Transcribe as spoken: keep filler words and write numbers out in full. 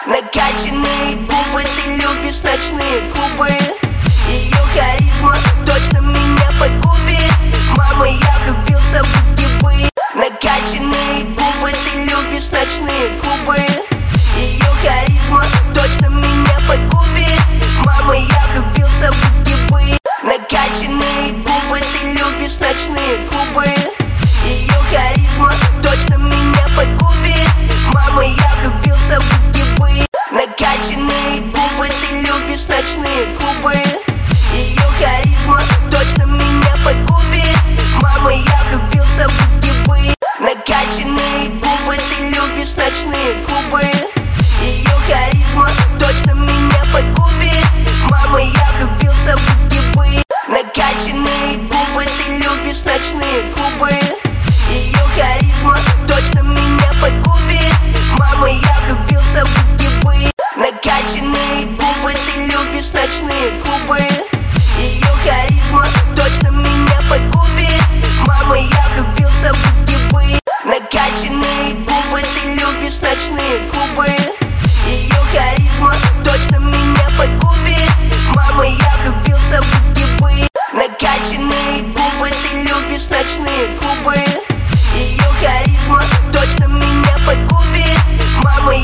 Накачанные губы, ты любишь ночные клубы. Ее харизма точно меня погубит. Мама, я влюбился в изгибы. Накачанные губы, ты любишь ночные клубы. Ее харизма точно меня погубит. Мама, я влюбился в изгибы. Накачанные губы, ты любишь ночные клубы. Ее харизма точно меня погубит. Мама, я влюбился в изгибы. Накачанные губы, ты любишь ночные клубы. Ее харизма точно меня погубит. Мама, я влюбился в изгибы. Накачанные губы, ты любишь ночные клубы. Ее харизма точно меня погубит. Мама, я влюбился в изгибы. Накачанные губы, ты любишь ночные клубы. Ее харизма точно меня погубит. Мама, я влюбился в изгибы. Накачанные губы, ты любишь ночные клубы. Ее харизма точно меня погубит. Мама, я влюбился в изгибы. Накачанные губы, ты любишь ночные клубы.